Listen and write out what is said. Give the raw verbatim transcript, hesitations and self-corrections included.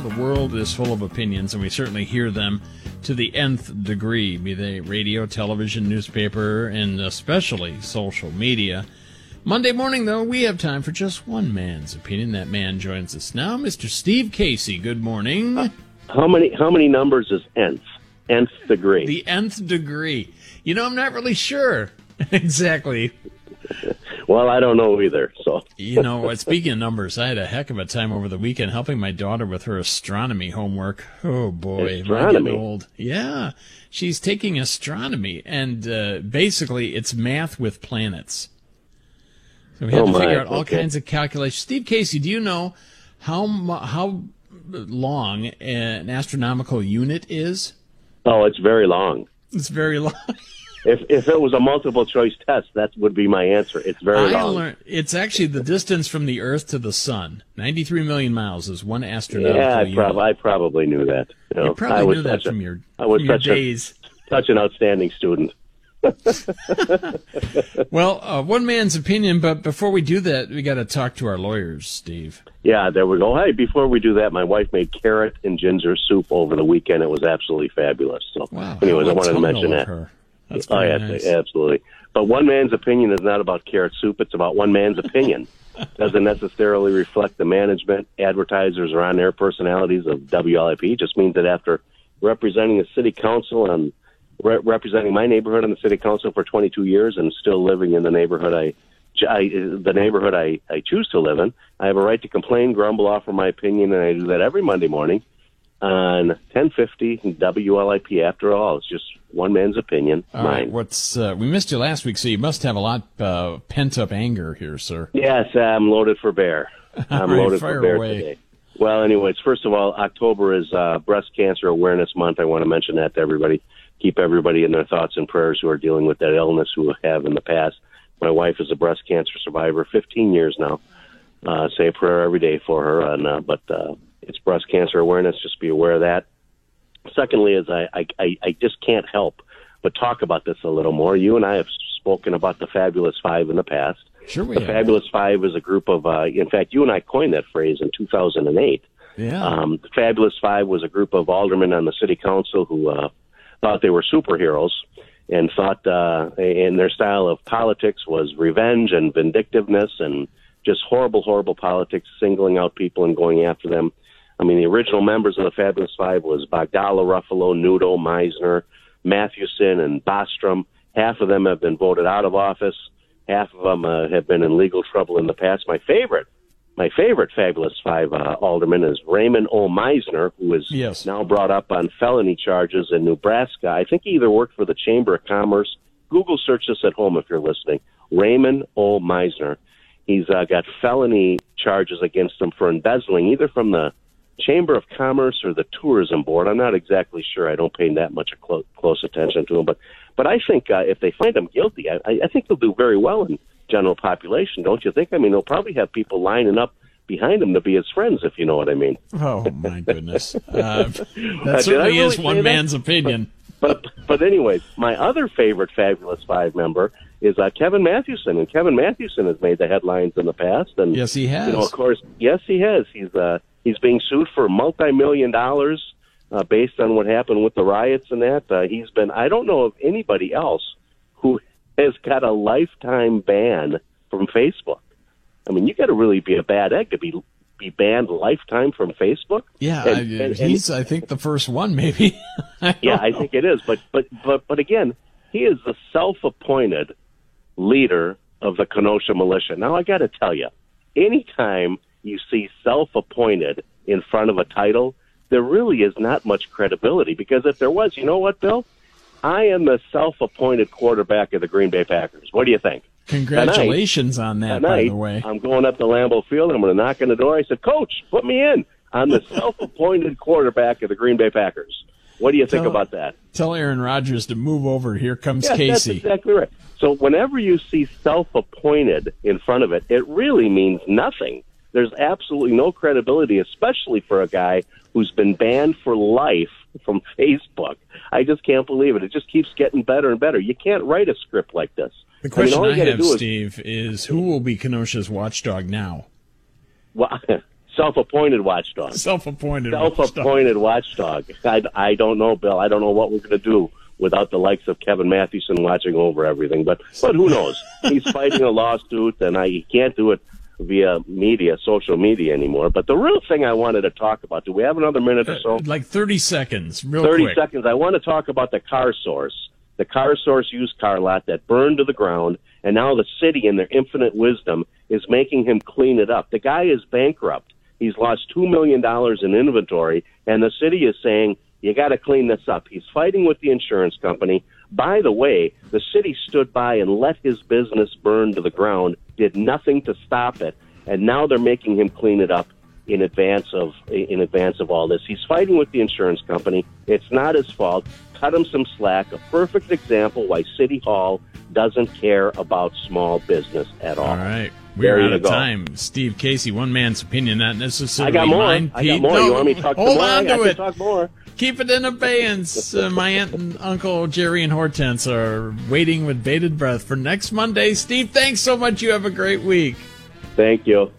the world is full of opinions, and we certainly hear them to the nth degree, be they radio, television, newspaper, and especially social media. Monday morning, though, we have time for just one man's opinion. That man joins us now, Mister Steve Casey. Good morning. Uh, how many how many numbers is nth? Nth degree. The nth degree. You know, I'm not really sure exactly. Well, I don't know either. So you know, speaking of numbers, I had a heck of a time over the weekend helping my daughter with her astronomy homework. Oh boy, astronomy. Am I getting old? Yeah, she's taking astronomy, and uh, basically it's math with planets. So we had oh to my. figure out all okay. kinds of calculations. Steve Casey, do you know how mu- how long an astronomical unit is? Oh, it's very long. It's very long. If if it was a multiple choice test, that would be my answer. It's very I long. learned it's actually the distance from the Earth to the Sun. ninety-three million miles is one astronomical yeah, I, unit. prob- I probably knew that. You, know, You probably I was knew that such from a, your, I was from your such a- days. Such an outstanding student. Well, uh, one man's opinion, but before we do that, we got to talk to our lawyers, Steve. Yeah, there we go. Hey, before we do that, my wife made carrot and ginger soup over the weekend. It was absolutely fabulous. So, Wow. anyways, I How wanted to autumnal mention of that. her. That's oh, very yeah, nice. absolutely. But one man's opinion is not about carrot soup. It's about one man's opinion. Doesn't necessarily reflect the management, advertisers, or on-air personalities of W L I P. It just means that after representing the city council and re- representing my neighborhood on the city council for twenty-two years and still living in the neighborhood I, I the neighborhood I, I choose to live in, I have a right to complain, grumble, offer my opinion, and I do that every Monday morning on ten fifty W L I P. After all, it's just one man's opinion, All mine. right, what's uh, we missed you last week, so you must have a lot uh, pent up anger here, sir. Yes, I'm loaded for bear. I'm All right, loaded fire for bear away. today. Well, anyways, first of all, October is uh, Breast Cancer Awareness Month. I want to mention that to everybody. Keep everybody in their thoughts and prayers who are dealing with that illness, who have in the past. My wife is a breast cancer survivor, fifteen years now. Uh, say a prayer every day for her. And, uh, but uh, it's Breast Cancer Awareness. Just be aware of that. Secondly, is I, I, I just can't help but talk about this a little more. You and I have spoken about the Fabulous Five in the past. Sure we The have. Fabulous Five is a group of, uh, in fact, you and I coined that phrase in two thousand eight. Yeah. Um, the Fabulous Five was a group of aldermen on the city council who uh, thought they were superheroes and thought uh, in their style of politics was revenge and vindictiveness and just horrible, horrible politics, singling out people and going after them. I mean, the original members of the Fabulous Five was Bogdala, Ruffalo, Nudo, Meisner, Mathewson, and Bostrom. Half of them have been voted out of office. Half of them uh, have been in legal trouble in the past. My favorite, my favorite Fabulous Five uh, alderman is Raymond O. Meisner, who is Yes. now brought up on felony charges in Nebraska. I think he either worked for the Chamber of Commerce. Google search this at home if you're listening. Raymond O. Meisner. He's uh, got felony charges against him for embezzling, either from the Chamber of Commerce or the Tourism Board. I'm not exactly sure. I don't pay that much clo- close attention to him. But but I think uh, if they find him guilty, I, I think he'll do very well in general population, don't you think? I mean, he'll probably have people lining up behind him to be his friends, if you know what I mean. Oh, my goodness. Uh, that Uh, did certainly I is really one say that? man's opinion. But but anyways, my other favorite Fabulous Five member is uh, Kevin Mathewson, and Kevin Mathewson has made the headlines in the past. And Yes, he has. You know, of course, yes, he has. He's uh, he's being sued for multi-million dollars uh, based on what happened with the riots and that. Uh, he's been. I don't know of anybody else who has got a lifetime ban from Facebook. I mean, you got to really be a bad egg to be be banned lifetime from Facebook. Yeah, And- I, and- and- he's, I think, the first one, maybe. I Yeah, don't I know. think it is. But but but but again, he is the self-appointed leader of the Kenosha militia. Now, I got to tell you, anytime you see self-appointed in front of a title, there really is not much credibility. Because if there was, you know what, Bill? I am the self-appointed quarterback of the Green Bay Packers. What do you think? Congratulations on that, by Tonight, the way. I'm going up to Lambeau Field. I'm going to knock on the door. I said, Coach, put me in. I'm the self-appointed quarterback of the Green Bay Packers. What do you think Tell- about that? Tell Aaron Rodgers to move over. Here comes Yes, Casey. that's exactly right. So whenever you see self-appointed in front of it, it really means nothing. There's absolutely no credibility, especially for a guy who's been banned for life from Facebook. I just can't believe it. It just keeps getting better and better. You can't write a script like this. The question all I, you gotta have, do is- Steve, is who will be Kenosha's watchdog now? Well, self-appointed watchdog. Self-appointed. Self-appointed watchdog. I, I don't know, Bill. I don't know what we're going to do without the likes of Kevin Mathewson watching over everything. But but who knows? He's fighting a lawsuit, and I he can't do it via media, social media anymore. But the real thing I wanted to talk about, do we have another minute or so? Uh, like thirty seconds, real thirty quick. seconds. I want to talk about the Car Source, the Car Source used car lot that burned to the ground, and now the city, in their infinite wisdom, is making him clean it up. The guy is bankrupt. He's lost two million dollars in inventory, and the city is saying, you got to clean this up. He's fighting with the insurance company. By the way, the city stood by and let his business burn to the ground, did nothing to stop it, and now they're making him clean it up in advance of in advance of all this. He's fighting with the insurance company. It's not his fault. Cut him some slack. A perfect example why City Hall doesn't care about small business at all. All right. We're There out you of go. time. Steve Casey, one man's opinion, not necessarily I got more. mine. I got Pete. more. No, You want me to talk hold more? on I to can it. talk more. Keep it in abeyance. Uh, my aunt and uncle Jerry and Hortense are waiting with bated breath for next Monday. Steve, thanks so much. You have a great week. Thank you.